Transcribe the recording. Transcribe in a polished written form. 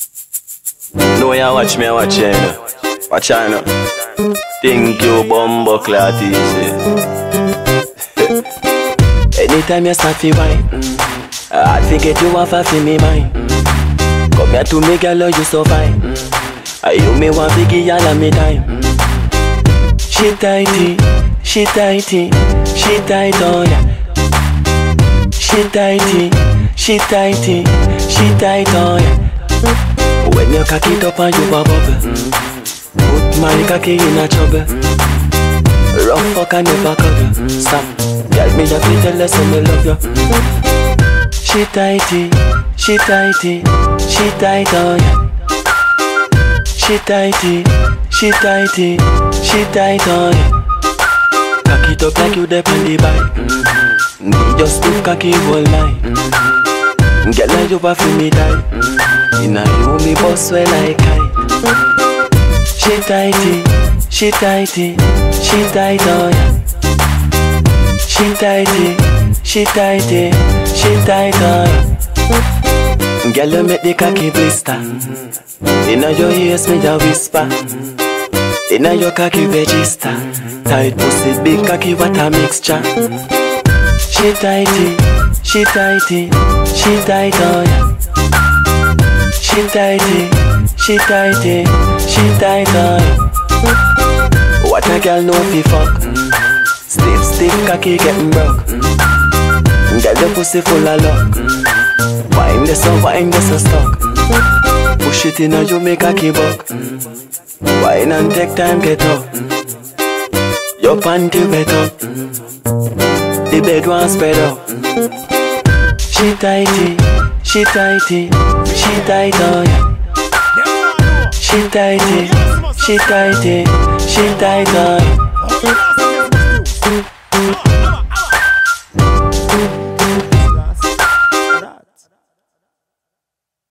No, you watch me, I watch you, you know. Watch you, you know. Think you bumbo clat easy. Anytime you start to wine, I forget you have a feel me mind. Come here to me, girl, you so fine. You me want to give y'all me time. She tighty, she tighty, she tight on ya. She tighty, she tighty, she tight on ya. When you cock it up and you a bubble, put my cocky in a trouble. Rough fuck and never cuddle. Stop, girl, me just tell her so me love you. She tighty, she tighty, she tight on ya. She tighty, she tighty, she tight on ya. Cock it up like you dep on the bike. Me just do cocky all night. Girl, like you a feel me tight. Inna you me boss well like kite. She tighty, she tighty, she tight on ya. She tighty, she tighty, she tight on ya. Girl, you make the cocky blister. Inna your ears me a whisper. Inna your cocky register. Tight pussy, big cocky, what a mixture. She tighty, she tighty, she tight on ya. She tighty, she tighty, she tight on ya. What a girl know fi fuck. Stiff, stiff cocky getting broke. Girl, your pussy full of luck. Wine this so stuck. Push it in and you make a key buck. Wine and take time get up. Your panty wet up. The bed one spread up. She tighty, she tighty, she tight on ya. She tighty, she tighty, she tight on ya.